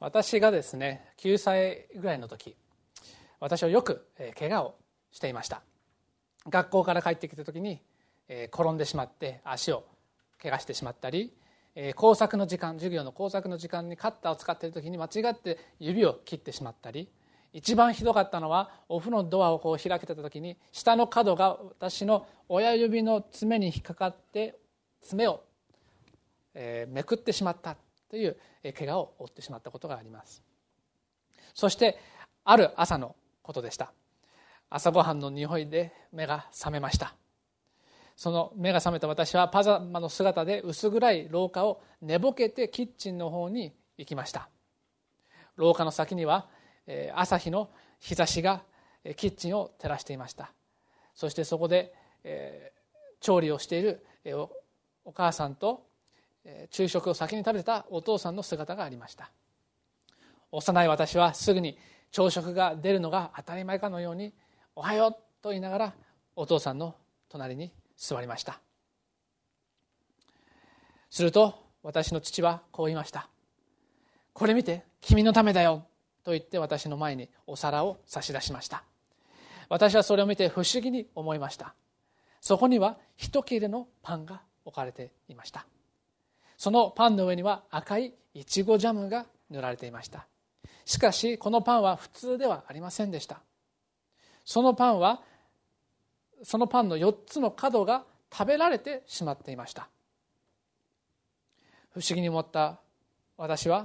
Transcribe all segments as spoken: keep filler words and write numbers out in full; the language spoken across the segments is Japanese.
私がですねきゅうさいぐらいの時、私はよく怪我をしていました。学校から帰ってきた時に転んでしまって足を怪我してしまったり、工作の時間授業の工作の時間にカッターを使っている時に間違って指を切ってしまったり、一番ひどかったのはお風呂のドアをこう開けてた時に下の角が私の親指の爪に引っかかって爪をめくってしまったという怪我を負ってしまったことがあります。そしてある朝のことでした。朝ごはんの匂いで目が覚めました。その目が覚めた私はパジャマの姿で薄暗い廊下を寝ぼけてキッチンの方に行きました。廊下の先には朝日の日差しがキッチンを照らしていました。そしてそこで調理をしているお母さんと昼食を先に食べたお父さんの姿がありました。幼い私はすぐに朝食が出るのが当たり前かのようにおはようと言いながらお父さんの隣に座りました。すると私の父はこう言いました。これ見て、君のためだよと言って私の前にお皿を差し出しました。私はそれを見て不思議に思いました。そこには一切れのパンが置かれていました。そのパンの上には赤いいちごジャムが塗られていました。しかしこのパンは普通ではありませんでした。そのパンはそのパンのよっつの角が食べられてしまっていました。不思議に思った私は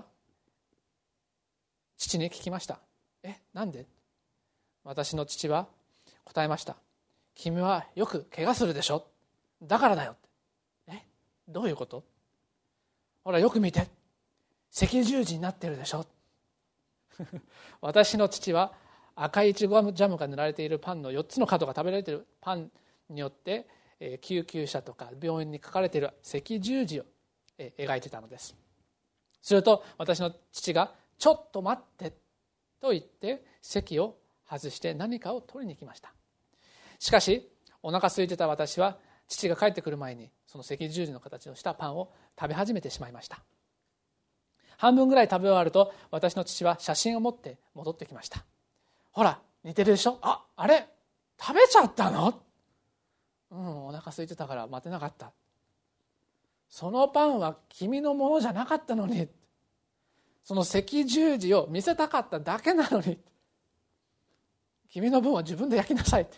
父に聞きました。え、なんで？私の父は答えました。君はよく怪我するでしょ、だからだよ。え、どういうこと？ほらよく見て、赤十字になってるでしょ。私の父は赤いいちごジャムが塗られているパンのよっつの角が食べられているパンによって救急車とか病院に書かれている赤十字を描いていたのです。すると私の父がちょっと待ってと言って席を外して何かを取りに行きました。しかしお腹空いてた私は父が帰ってくる前にその赤十字の形をしたパンを食べ始めてしまいました。半分ぐらい食べ終わると私の父は写真を持って戻ってきました。ほら似てるでしょ、あ、あれ食べちゃったの？うん、お腹空いてたから待てなかった。そのパンは君のものじゃなかったのに、その赤十字を見せたかっただけなのに、君の分は自分で焼きなさいって。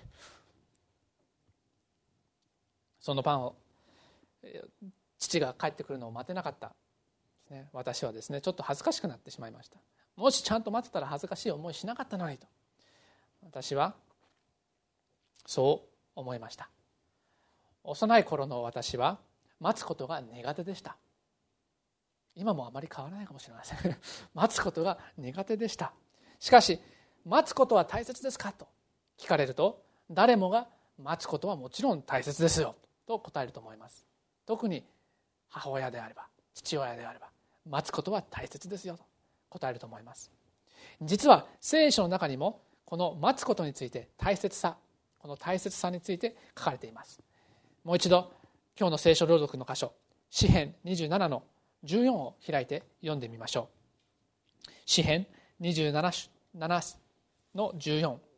そのパンを父が帰ってくるのを待てなかった私はですね、ちょっと恥ずかしくなってしまいました。もしちゃんと待ってたら恥ずかしい思いしなかったのにと私はそう思いました。幼い頃の私は待つことが苦手でした。今もあまり変わらないかもしれません待つことが苦手でした。しかし待つことは大切ですかと聞かれると、誰もが待つことはもちろん大切ですよと答えると思います。特に母親であれば父親であれば待つことは大切ですよと答えると思います。実は聖書の中にもこの待つことについて大切さ、この大切さについて書かれています。もう一度今日の聖書朗読の箇所、詩編にじゅうななのじゅうよんを開いて読んでみましょう。詩編にじゅうななのじゅうよん、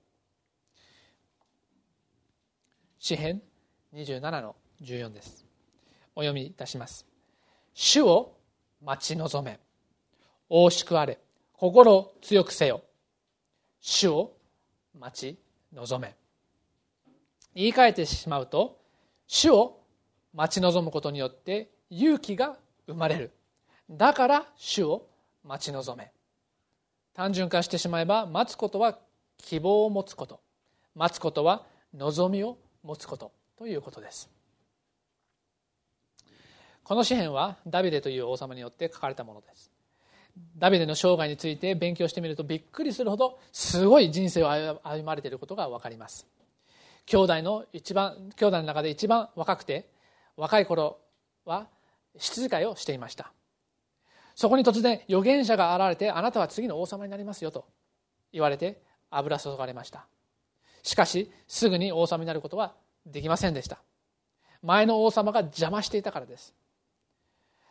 詩編にじゅうななのじゅうよんです。お読みいたします。主を待ち望め、大しくあれ、心を強くせよ。主を待ち望め。言い換えてしまうと、主を待ち望むことによって勇気が生まれる。だから主を待ち望め。単純化してしまえば、待つことは希望を持つこと、待つことは望みを持つことということです。この詩編はダビデという王様によって書かれたものです。ダビデの生涯について勉強してみるとびっくりするほどすごい人生を歩まれていることが分かります。兄弟の一番兄弟の中で一番若くて、若い頃は羊飼いをしていました。そこに突然預言者が現れて、あなたは次の王様になりますよと言われて油注がれました。しかしすぐに王様になることはできませんでした。前の王様が邪魔していたからです。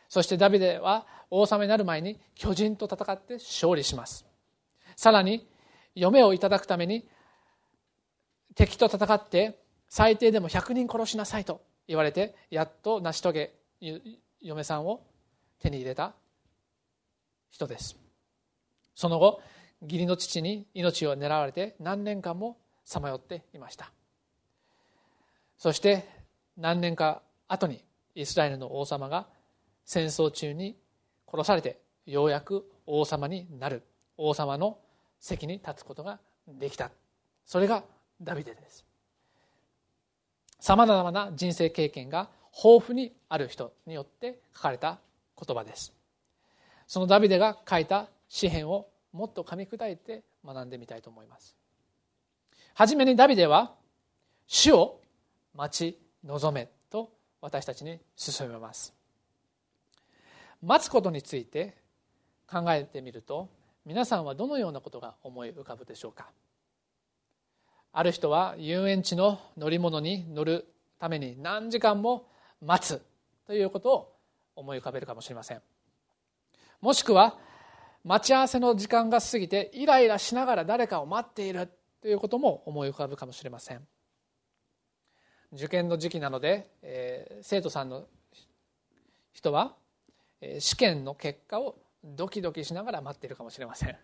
そしてダビデは王様になる前に巨人と戦って勝利します。さらに嫁をいただくために敵と戦って最低でもひゃくにん殺しなさいと言われて、やっと成し遂げ嫁さんを手に入れた人です。その後義理の父に命を狙われて何年間もさまよっていました。そして何年か後にイスラエルの王様が戦争中に殺されて、ようやく王様になる、王様の席に立つことができた。それがダビデです。さまざまな人生経験が豊富にある人によって書かれた言葉です。そのダビデが書いた詩編をもっと噛み砕いて学んでみたいと思います。はじめにダビデは主を待ち望めと私たちに勧めます。待つことについて考えてみると、皆さんはどのようなことが思い浮かぶでしょうか。ある人は遊園地の乗り物に乗るために何時間も待つということを思い浮かべるかもしれません。もしくは待ち合わせの時間が過ぎてイライラしながら誰かを待っているということも思い浮かぶかもしれません。受験の時期なので、えー、生徒さんの人は試験の結果をドキドキしながら待っているかもしれません。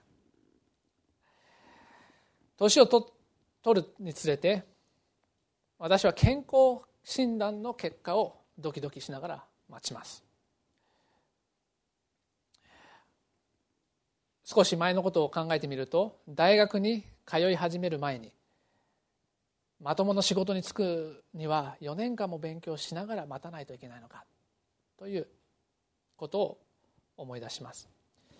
年をと取るにつれて、私は健康診断の結果をドキドキしながら待ちます。少し前のことを考えてみると、大学に通い始める前にまともな仕事に就くにはよねんかんも勉強しながら待たないといけないのかということを思い出します。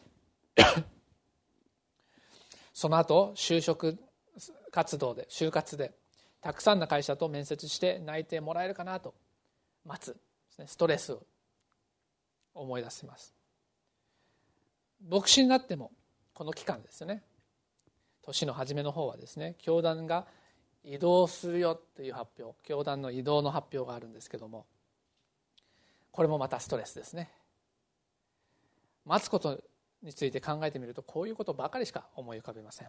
その後就職活動で就活でたくさんの会社と面接して内定もらえるかなと待つストレスを思い出します。牧師になってもこの期間ですよね、年の初めの方はですね、教団が移動するよという発表、教団の移動の発表があるんですけども、これもまたストレスですね。待つことについて考えてみると、こういうことばかりしか思い浮かびません。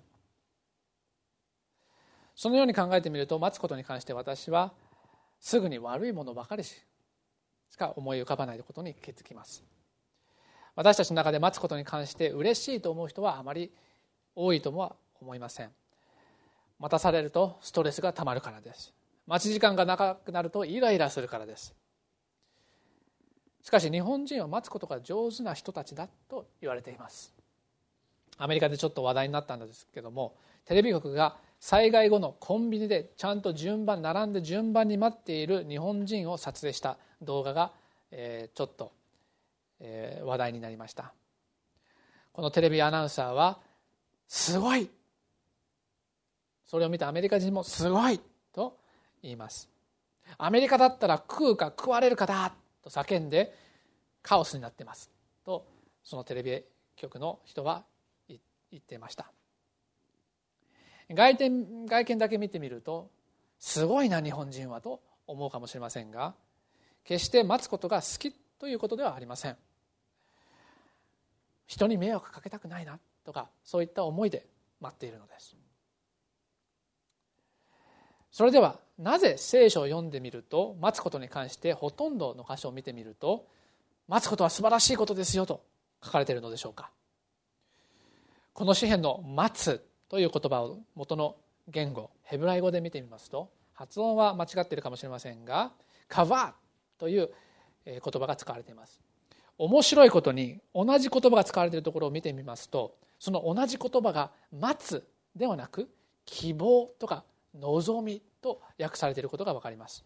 そのように考えてみると、待つことに関して私はすぐに悪いものばかりしか思い浮かばないことに気づきます。私たちの中で待つことに関して嬉しいと思う人はあまり多いとは思いません。待たされるとストレスがたまるからです。待ち時間が長くなるとイライラするからです。しかし日本人は待つことが上手な人たちだと言われています。アメリカでちょっと話題になったんですけども、テレビ局が災害後のコンビニでちゃんと順番並んで順番に待っている日本人を撮影した動画が、えー、ちょっと、えー、話題になりました。このテレビアナウンサーはすごい、それを見たアメリカ人もすごいと言います。アメリカだったら食うか食われるかだと叫んでカオスになってますと、そのテレビ局の人は言っていました。外見、外見だけ見てみるとすごいな日本人はと思うかもしれませんが、決して待つことが好きということではありません。人に迷惑かけたくないなとか、そういった思いで待っているのです。それではなぜ聖書を読んでみると、待つことに関してほとんどの箇所を見てみると、待つことは素晴らしいことですよと書かれているのでしょうか。この詩編の待つという言葉を元の言語ヘブライ語で見てみますと、発音は間違っているかもしれませんが、カバーという言葉が使われています。面白いことに同じ言葉が使われているところを見てみますと、その同じ言葉が待つではなく希望とか望みと訳されていることが分かります。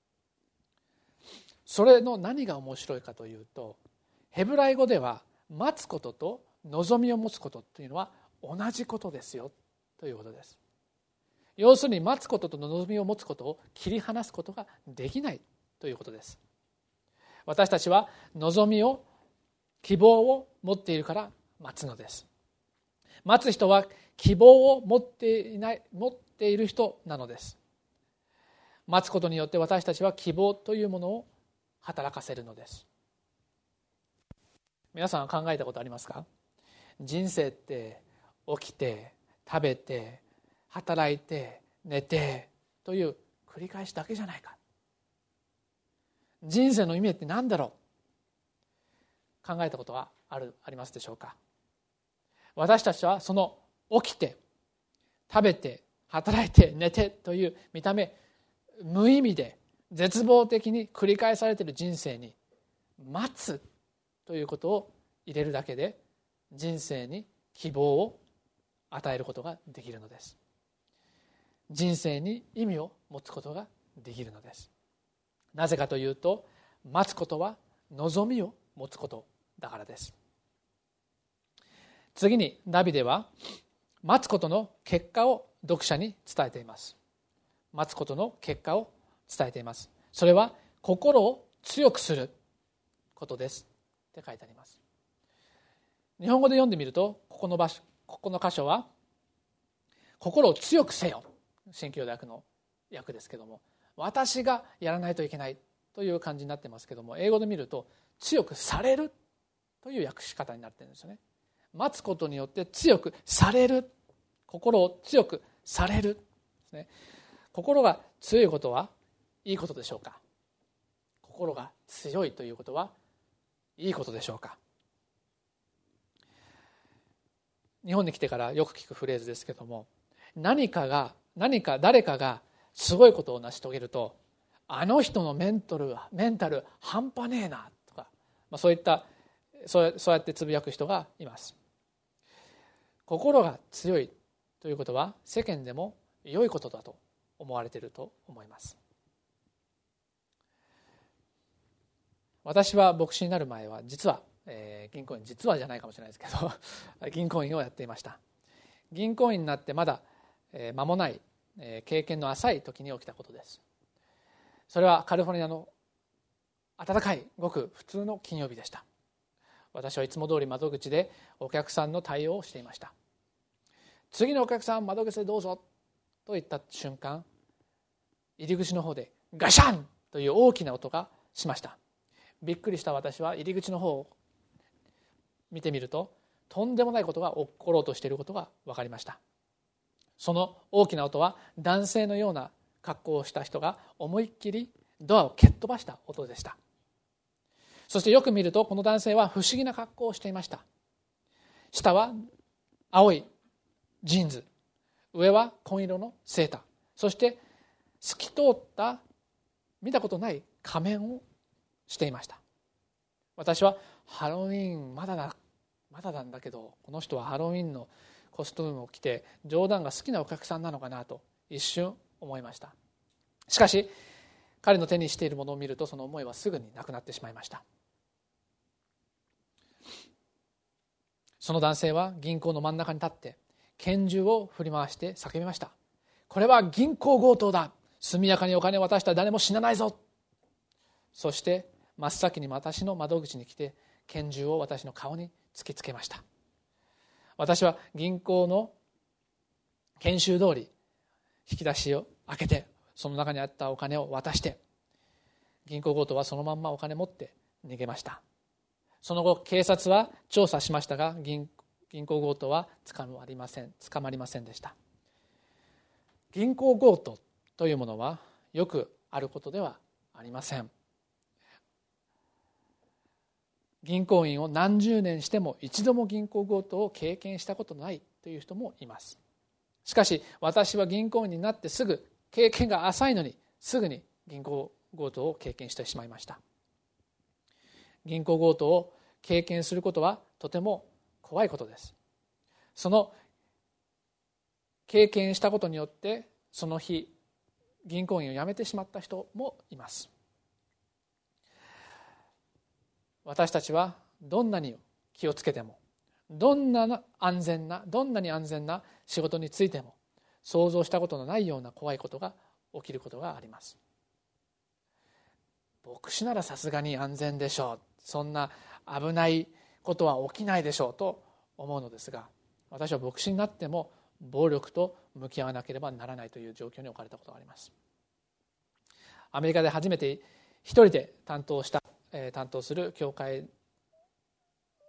それの何が面白いかというと、ヘブライ語では待つことと望みを持つことというのは同じことですよということです。要するに待つことと望みを持つことを切り離すことができないということです。私たちは望みを希望を持っているから待つのです。待つ人は希望を持っていない持っている人なのです。待つことによって私たちは希望というものを働かせるのです。 皆さんは考えたことありますか？人生って起きて食べて働いて寝てという繰り返しだけじゃないか。人生の意味って何だろう、考えたことはあるありますでしょうか？私たちはその起きて食べて働いて寝てという見た目無意味で絶望的に繰り返されている人生に待つということを入れるだけで人生に希望を与えることができるのです。人生に意味を持つことができるのです。なぜかというと、待つことは望みを持つことだからです。次にダビデは待つことの結果を読者に伝えています。待つことの結果を伝えています。それは心を強くすることですって書いてあります。日本語で読んでみると、ここの場所、ここの箇所は心を強くせよ、新旧訳の訳ですけども、私がやらないといけないという感じになってますけども、英語で見ると強くされるという訳し方になってるんですよね。待つことによって強くされる、心を強くされるですね。心が強いことはいいことでしょうか？心が強いということはいいことでしょうか？日本に来てからよく聞くフレーズですけども、何かが何か誰かがすごいことを成し遂げると、あの人のメンタルメンタル半端ねえなとか、まあ、そういったそうそうやってつぶやく人がいます。心が強いということは世間でも良いことだと思われていると思います。私は牧師になる前は実は、えー、銀行員実はじゃないかもしれないですけど銀行員をやっていました。銀行員になってまだ、えー、間もない、えー、経験の浅い時に起きたことです。それはカリフォルニアの暖かいごく普通の金曜日でした。私はいつも通り窓口でお客さんの対応をしていました。次のお客さん窓口でどうぞと言った瞬間、入り口の方でガシャンという大きな音がしました。びっくりした私は入り口の方を見てみると、とんでもないことが起ころうとしていることが分かりました。その大きな音は男性のような格好をした人が思いっきりドアを蹴っ飛ばした音でした。そしてよく見ると、この男性は不思議な格好をしていました。下は青いジーンズ、上は紺色のセーター、そして透き通った見たことない仮面をしていました。私はハロウィーンまだだまだなんだけど、この人はハロウィーンのコスチュームを着て冗談が好きなお客さんなのかなと一瞬思いました。しかし彼の手にしているものを見ると、その思いはすぐになくなってしまいました。その男性は銀行の真ん中に立って拳銃を振り回して叫びました。これは銀行強盗だ、速やかにお金を渡したら誰も死なないぞ。そして真っ先に私の窓口に来て拳銃を私の顔に突きつけました。私は銀行の研修通り引き出しを開けて、その中にあったお金を渡して、銀行強盗はそのまんまお金持って逃げました。その後警察は調査しましたが、銀銀行強盗は捕まりません捕まりませんでした。銀行強盗というものはよくあることではありません。銀行員を何十年しても一度も銀行強盗を経験したことのないという人もいます。しかし私は銀行員になってすぐ、経験が浅いのにすぐに銀行強盗を経験してしまいました。銀行強盗を経験することはとても怖いことです。その経験したことによってその日銀行員を辞めてしまった人もいます。私たちはどんなに気をつけても、どんな安全などんなに安全な仕事についても、想像したことのないような怖いことが起きることがあります。牧師ならさすがに安全でしょう、そんな危ないことは起きないでしょうと思うのですが、私は牧師になっても暴力と向き合わなければならないという状況に置かれたことがあります。アメリカで初めて一人で担当した、えー、担当する教会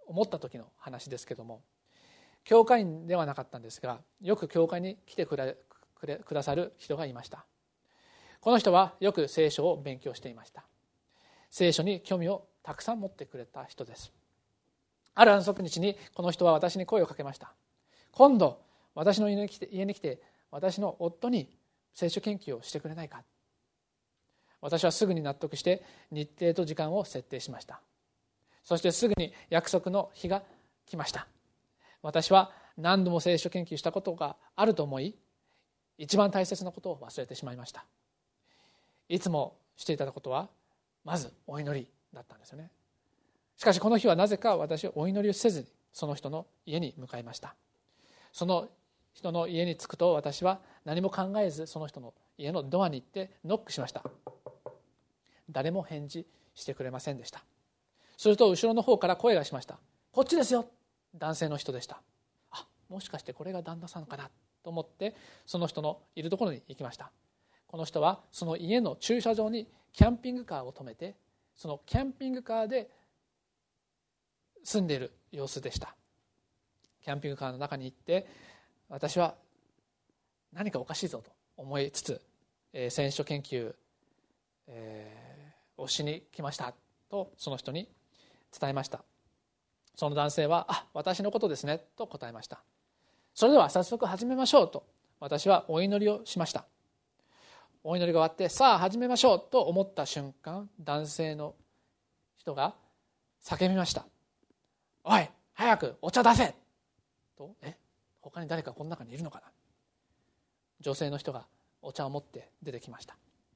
思った時の話ですけども、教会員ではなかったんですが、よく教会に来てくれ、くれ、くださる人がいました。この人はよく聖書を勉強していました。聖書に興味をたくさん持ってくれた人です。ある安息日にこの人は私に声をかけました。今度私の家に来て、家に来て私の夫に聖書研究をしてくれないか。私はすぐに納得して日程と時間を設定しました。そしてすぐに約束の日が来ました。私は何度も聖書研究したことがあると思い、一番大切なことを忘れてしまいました。いつもしていたことはまずお祈りだったんですよね。しかしこの日はなぜか私はお祈りをせずにその人の家に向かいました。その人の家に着くと、私は何も考えずその人の家のドアに行ってノックしました。誰も返事してくれませんでした。すると後ろの方から声がしました。こっちですよ。男性の人でした。あ、もしかしてこれが旦那さんかなと思ってその人のいるところに行きました。この人はその家の駐車場にキャンピングカーを止めて、そのキャンピングカーで住んでいる様子でした。キャンピングカーの中に行って、私は何かおかしいぞと思いつつ、えー、聖書研究、えー、をしに来ましたとその人に伝えました。その男性は、あ、私のことですねと答えました。それでは早速始めましょうと私はお祈りをしました。お祈りが終わって、さあ始めましょうと思った瞬間、男性の人が叫びました。おい、早くお茶出せと。え、他に誰かこの中にいるのかな。女性の人がお茶を持って出てきました。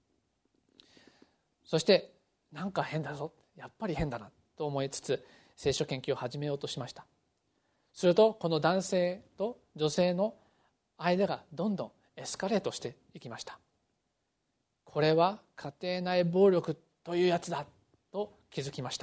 そしてなんか変だぞ、やっぱり変だなと思いつつ聖書研究を始めようとしました。するとこの男性と女性の間がどんどんエスカレートしていきました。これは家庭内暴力というやつだと気づきました。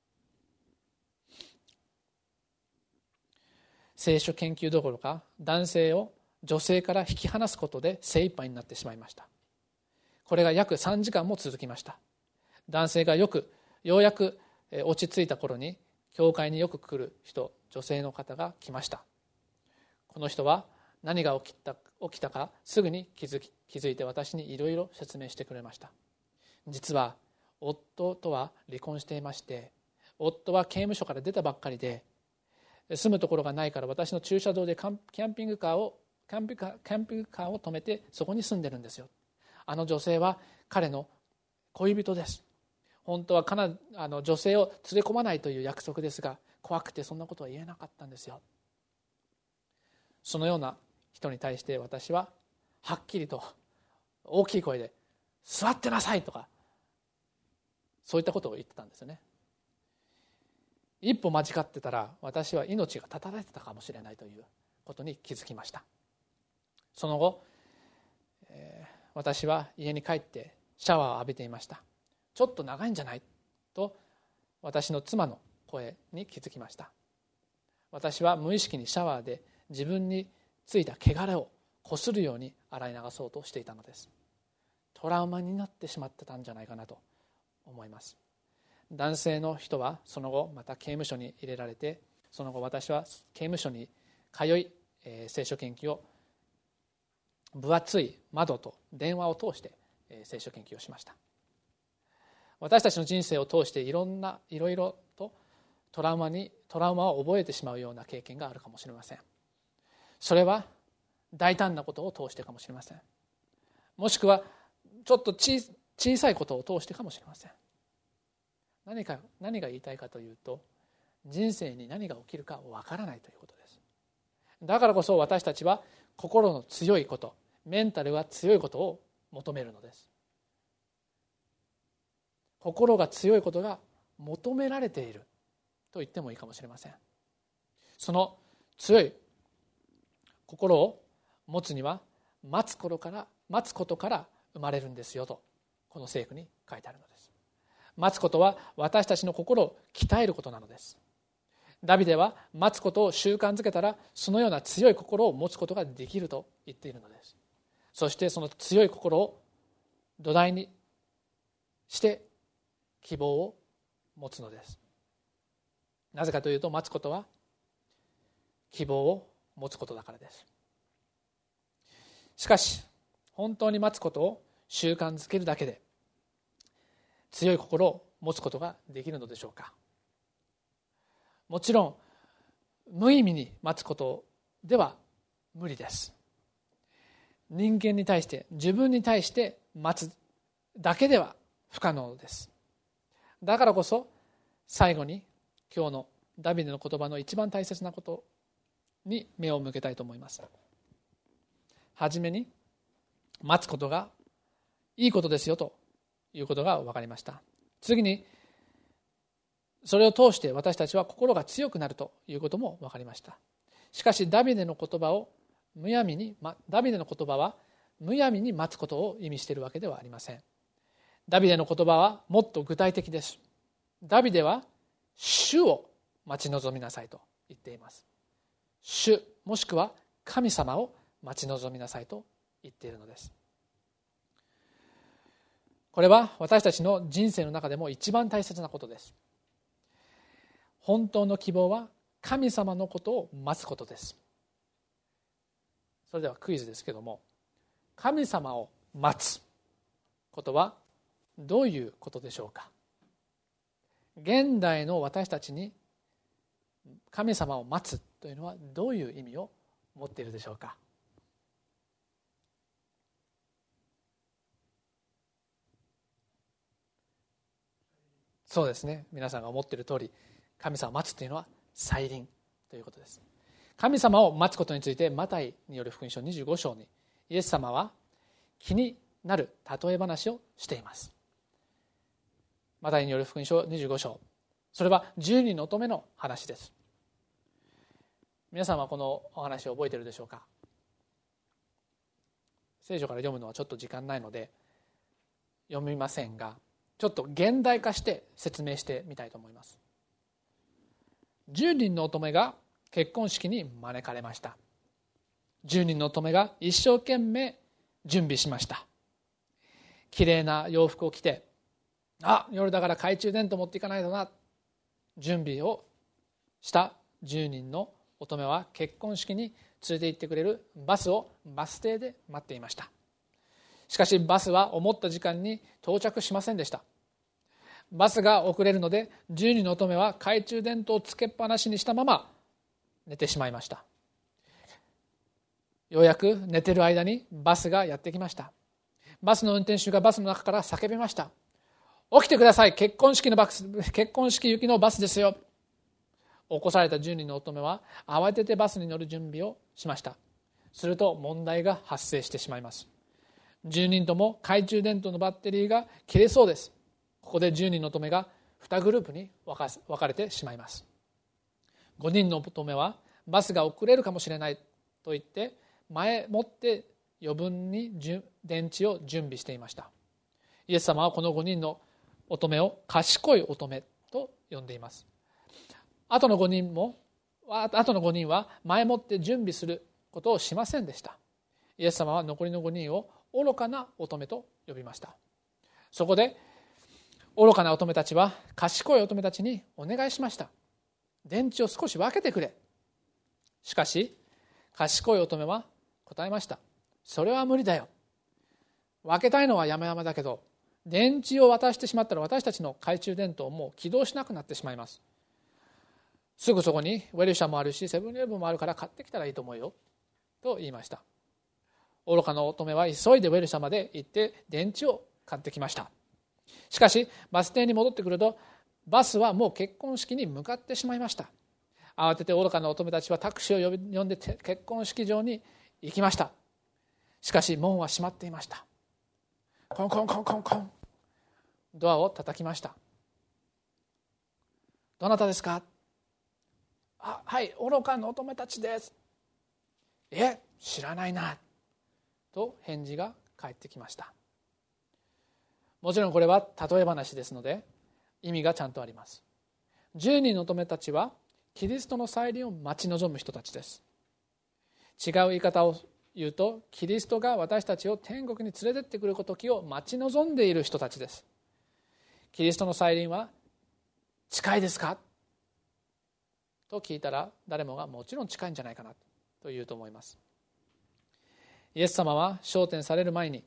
聖書研究どころか男性を女性から引き離すことで精一杯になってしまいました。これが約さんじかんも続きました。男性がよくようやく落ち着いた頃に教会によく来る人、女性の方が来ました。この人は何が起きた、起きたかすぐに気づき、気づいて私にいろいろ説明してくれました。実は夫とは離婚していまして、夫は刑務所から出たばっかりで住むところがないから私の駐車場でキャンピングカーをキャンピングカー、キャンピングカーを止めてそこに住んでるんですよ。あの女性は彼の恋人です。本当はかなあの女性を連れ込まないという約束ですが、怖くてそんなことは言えなかったんですよ。そのような人に対して私ははっきりと大きい声で座ってなさいとかそういったことを言ってたんですよね。一歩間違ってたら私は命が絶たれてたかもしれないということに気づきました。その後、えー、私は家に帰ってシャワーを浴びていました。ちょっと長いんじゃないと私の妻の声に気づきました。私は無意識にシャワーで自分についた汚れをこするように洗い流そうとしていたのです。トラウマになってしまってたんじゃないかなと思います。男性の人はその後また刑務所に入れられて、その後私は刑務所に通い、えー、聖書研究を分厚い窓と電話を通して、えー、聖書研究をしました。私たちの人生を通していろんないろいろとトラウマにトラウマを覚えてしまうような経験があるかもしれません。それは大胆なことを通してかもしれません。もしくはちょっと小、小さいことを通してかもしれません。何か何が言いたいかというと、人生に何が起きるかわからないということです。だからこそ私たちは心の強いこと、メンタルが強いことを求めるのです。心が強いことが求められていると言ってもいいかもしれません。その強い心を持つには待つ頃から待つことから生まれるんですよとこの聖句に書いてあるのです。待つことは私たちの心を鍛えることなのです。ダビデは待つことを習慣づけたらそのような強い心を持つことができると言っているのです。そしてその強い心を土台にして希望を持つのです。 なぜかというと、待つことは希望を持つことだからです。しかし本当に待つことを習慣づけるだけで強い心を持つことができるのでしょうか。もちろん無意味に待つことでは無理です。人間に対して、自分に対して待つだけでは不可能です。だからこそ最後に今日のダビデの言葉の一番大切なことに目を向けたいと思います。はじめに待つことがいいことですよということが分かりました。次にそれを通して私たちは心が強くなるということも分かりました。しかしダビデの言葉をむやみにダビデの言葉はむやみに待つことを意味しているわけではありません。ダビデの言葉はもっと具体的です。ダビデは主を待ち望みなさいと言っています。主もしくは神様を待ち望みなさいと言っているのです。これは私たちの人生の中でも一番大切なことです。本当の希望は神様のことを待つことです。それではクイズですけども、神様を待つことはどういうことでしょうか。現代の私たちに神様を待つというのはどういう意味を持っているでしょうか。そうですね、皆さんが思っている通り、神様を待つというのは再臨ということです。神様を待つことについてマタイによる福音書にじゅうご章にイエス様は気になる例え話をしています。マタイによる福音書にじゅうご章、それはじゅうにんの乙女の話です。皆さんはこのお話を覚えているでしょうか。聖書から読むのはちょっと時間ないので読みませんが、ちょっと現代化して説明してみたいと思います。じゅうにんの乙女が結婚式に招かれました。じゅうにんの乙女が一生懸命準備しました。きれいな洋服を着て、あ、夜だから懐中電灯持っていかないとな、準備をしたじゅうにんの乙女は結婚式に連れて行ってくれるバスをバス停で待っていました。しかしバスは思った時間に到着しませんでした。バスが遅れるのでじゅうにんの乙女は懐中電灯をつけっぱなしにしたまま寝てしまいました。ようやく寝てる間にバスがやってきました。バスの運転手がバスの中から叫びました。起きてください、結婚式のバス、結婚式行きのバスですよ。起こされたじゅうにんの乙女は慌ててバスに乗る準備をしました。すると問題が発生してしまいます。じゅうにんとも懐中電灯のバッテリーが切れそうです。ここでじゅうにんの乙女がにグループに分かれてしまいます。ごにんの乙女はバスが遅れるかもしれないと言って前もって余分に電池を準備していました。イエス様はこのごにんの乙女を賢い乙女と呼んでいます。あとのごにんもあとのごにんは前もって準備することをしませんでした。イエス様は残りのごにんを愚かな乙女と呼びました。そこで愚かな乙女たちは賢い乙女たちにお願いしました。電池を少し分けてくれ。しかし賢い乙女は答えました。それは無理だよ。分けたいのは山々だけど、電池を渡してしまったら私たちの懐中電灯も起動しなくなってしまいます。すぐそこにウェルシャもあるしセブンイレブンもあるから買ってきたらいいと思うよと言いました。愚かな乙女は急いでウェルシャまで行って電池を買ってきました。しかしバス停に戻ってくるとバスはもう結婚式に向かってしまいました。慌てて愚かな乙女たちはタクシーを呼び呼んで結婚式場に行きました。しかし門は閉まっていました。コンコンコンコンコン、ドアを叩きました。どなたですか。あ、はい、愚かな乙女たちです。え、知らないなと返事が返ってきました。もちろんこれは例え話ですので意味がちゃんとあります。じゅうにんの乙女たちはキリストの再臨を待ち望む人たちです。違う言い方を言うと、キリストが私たちを天国に連れてってくる時を待ち望んでいる人たちです。キリストの再臨は近いですか。 と聞いたら誰もがもちろん近いんじゃないかなと言うと思います。イエス様は昇天される前に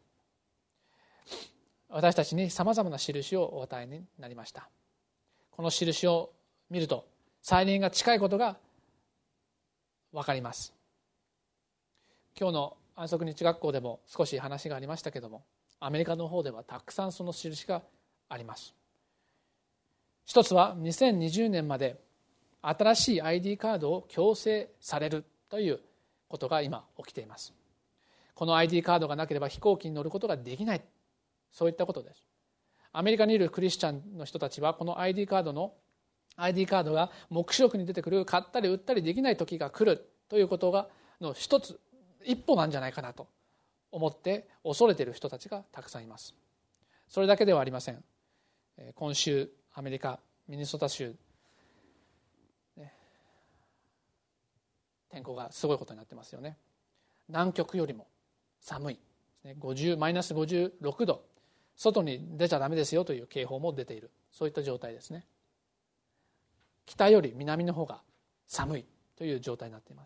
私たちにさまざまな印をお与えになりました。この印を見ると再臨が近いことが分かります。今日の安息日学校でも少し話がありましたけれども、アメリカの方ではたくさんその印があります。一つはにせんにじゅうねんまで新しい アイディー カードを強制されるということが今起きています。この アイディー カードがなければ飛行機に乗ることができない、そういったことです。アメリカにいるクリスチャンの人たちはこの アイディー カードの アイディー カードが黙示録に出てくる買ったり売ったりできない時が来るということがの一つ一歩なんじゃないかなと思って恐れている人たちがたくさんいます。それだけではありません。今週アメリカミネソタ州、ね、天候がすごいことになってますよね。南極よりも寒い、ごじゅうマイナスごじゅうろくど、外に出ちゃダメですよという警報も出ている、そういった状態ですね。北より南の方が寒いという状態になっています。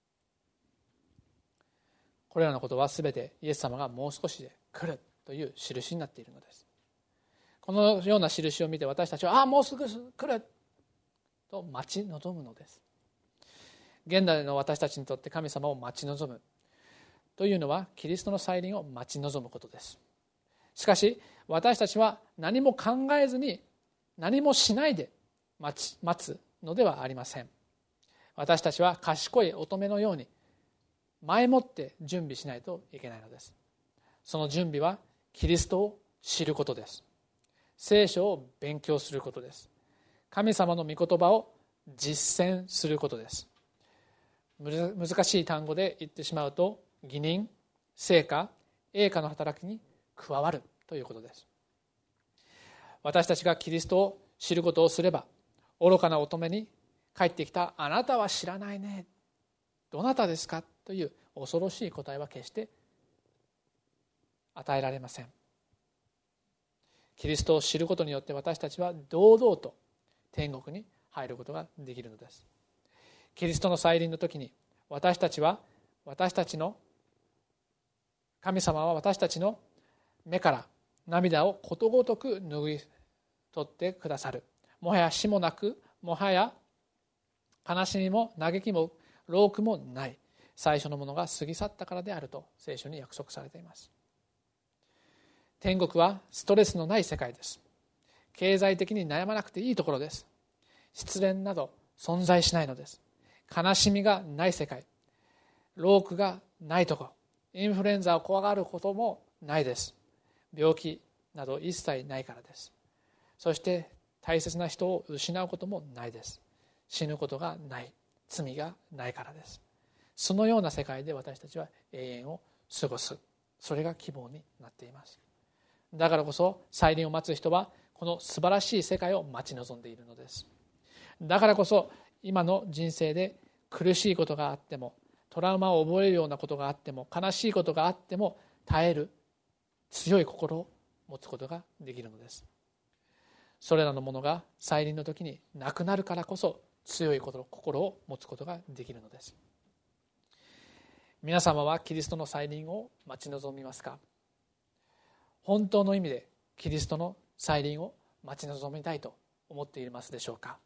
これらのことはすべてイエス様がもう少しで来るという印になっているのです。このような印を見て私たちは、ああもうすぐ来ると待ち望むのです。現代の私たちにとって神様を待ち望むというのはキリストの再臨を待ち望むことです。しかし私たちは何も考えずに何もしないで待ち待つのではありません。私たちは賢い乙女のように前もって準備しないといけないのです。その準備はキリストを知ることです。聖書を勉強することです。神様の御言葉を実践することです。難しい単語で言ってしまうと、義人、聖歌、栄歌の働きに加わるということです。私たちがキリストを知ることをすれば、愚かな乙女に帰ってきたあなたは知らないね、どなたですかという恐ろしい答えは決して与えられません。キリストを知ることによって私たちは堂々と天国に入ることができるのです。キリストの再臨の時に私たちは私たちの神様は私たちの目から涙をことごとく拭い取ってくださる。もはや死もなく、もはや悲しみも嘆きも労苦もない最初のものが過ぎ去ったからであると聖書に約束されています。天国はストレスのない世界です。経済的に悩まなくていいところです。失恋など存在しないのです。悲しみがない世界、労苦がないところ、インフルエンザを怖がることもないです。病気など一切ないからです。そして大切な人を失うこともないです。死ぬことがない、罪がないからです。そのような世界で私たちは永遠を過ごす、それが希望になっています。だからこそ再臨を待つ人はこの素晴らしい世界を待ち望んでいるのです。だからこそ今の人生で苦しいことがあっても、トラウマを覚えるようなことがあっても、悲しいことがあっても耐える強い心を持つことができるのです。それらのものが再臨の時になくなるからこそ強い心を持つことができるのです。皆様はキリストの再臨を待ち望みますか？本当の意味でキリストの再臨を待ち望みたいと思っていますでしょうか？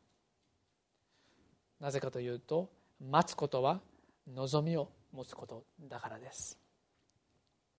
なぜかというと、待つことは望みを持つことだからです。